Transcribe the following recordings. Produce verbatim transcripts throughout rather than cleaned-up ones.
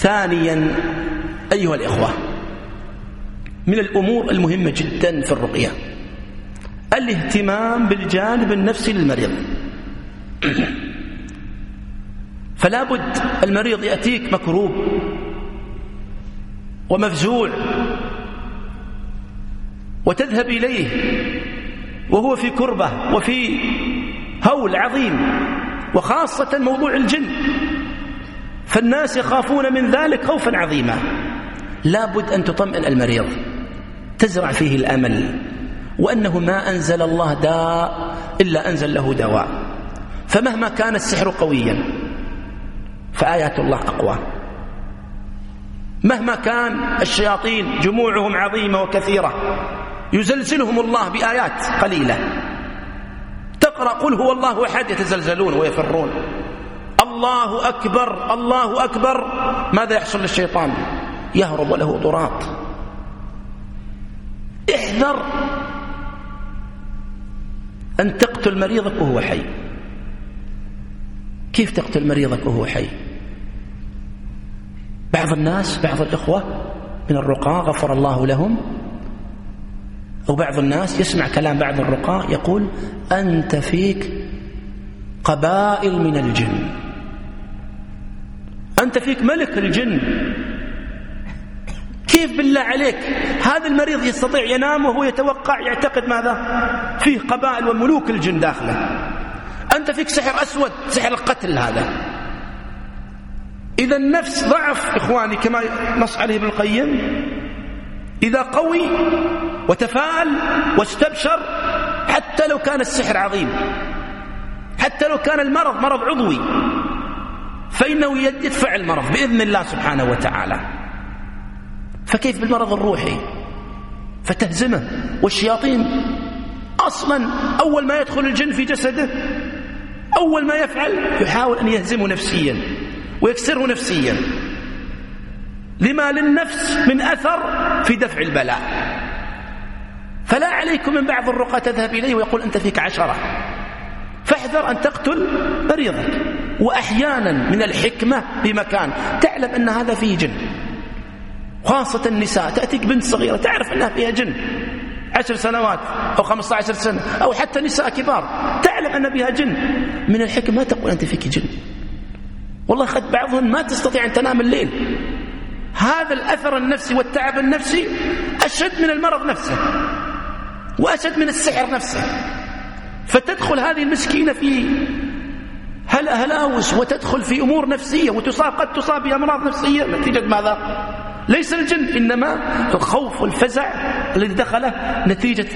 ثانيا أيها الإخوة، من الأمور المهمة جدا في الرقية الاهتمام بالجانب النفسي للمريض. فلا بد المريض يأتيك مكروب ومفزوع وتذهب إليه وهو في كربة وفي هول عظيم، وخاصة موضوع الجن، فالناس يخافون من ذلك خوفا عظيما. لا بد أن تطمئن المريض، تزرع فيه الأمل، وأنه ما أنزل الله داء إلا أنزل له دواء. فمهما كان السحر قويا فآيات الله أقوى، مهما كان الشياطين جموعهم عظيمة وكثيرة يزلزلهم الله بآيات قليلة. تقرأ قل هو الله أحد يتزلزلون ويفرون. الله أكبر الله أكبر، ماذا يحصل للشيطان؟ يهرب له ضراط. احذر أن تقتل مريضك وهو حي. كيف تقتل مريضك وهو حي؟ بعض الناس بعض الإخوة من الرقاة غفر الله لهم، أو بعض الناس يسمع كلام بعض الرقاة يقول أنت فيك قبائل من الجن، أنت فيك ملك الجن. كيف بالله عليك هذا المريض يستطيع ينام وهو يتوقع يعتقد ماذا؟ فيه قبائل وملوك الجن داخله. أنت فيك سحر أسود، سحر القتل هذا. إذا النفس ضعف إخواني كما نص عليه ابن القيم، إذا قوي وتفاءل واستبشر حتى لو كان السحر عظيم، حتى لو كان المرض مرض عضوي، فإنه يدفع المرض بإذن الله سبحانه وتعالى. فكيف بالمرض الروحي؟ فتهزمه. والشياطين أصلا أول ما يدخل الجن في جسده أول ما يفعل يحاول أن يهزمه نفسيا ويكسره نفسيا، لما للنفس من أثر في دفع البلاء. فلا عليكم من بعض الرقى تذهب إليه ويقول أنت فيك عشرة، فاحذر أن تقتل مريضك. وأحيانا من الحكمة بمكان تعلم أن هذا فيه جن، خاصة النساء، تأتيك بنت صغيرة تعرف أنها فيها جن، عشر سنوات أو خمسة عشر سنة، أو حتى نساء كبار تعلم أن بها جن، من الحكمة ما تقول أنت فيك جن. والله قد بعضهم ما تستطيع أن تنام الليل. هذا الأثر النفسي والتعب النفسي أشد من المرض نفسه وأشد من السحر نفسه. فتدخل هذه المسكينة في هلا هلاوس وتدخل في أمور نفسية وتصاب قد تصاب بأمراض نفسية نتيجة ماذا؟ ليس الجن، إنما الخوف والفزع الذي دخله نتيجة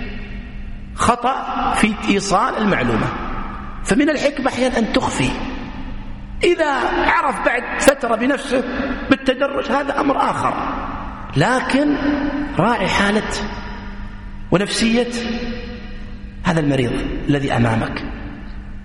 خطأ في إيصال المعلومة. فمن الحكمة أحيانا أن تخفي. إذا عرف بعد فترة بنفسه بالتدرج هذا أمر آخر، لكن راعي حالة ونفسية هذا المريض الذي أمامك.